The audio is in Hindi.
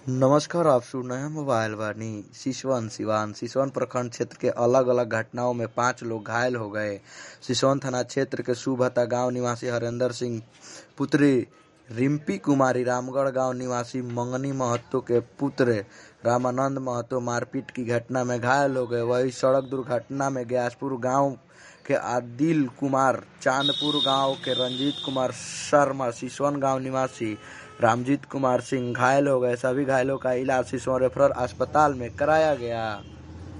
नमस्कार। आप सुन रहे हैं मोबाइल वाणी। सिसवन प्रखंड क्षेत्र के अलग अलग घटनाओं में 5 लोग घायल हो गए। सिसवन थाना क्षेत्र के सुभता गांव निवासी हरेंद्र सिंह पुत्री रिम्पी कुमारी, रामगढ़ गांव निवासी मंगनी महतो के पुत्र रामानंद महतो मारपीट की घटना में घायल हो गए। वही सड़क दुर्घटना में ग्यासपुर गांव के आदिल कुमार, चांदपुर गांव के रंजीत कुमार शर्मा, सिसवन गांव निवासी रामजीत कुमार सिंह घायल हो गए। सभी घायलों का इलाज सिसवन रेफरल अस्पताल में कराया गया।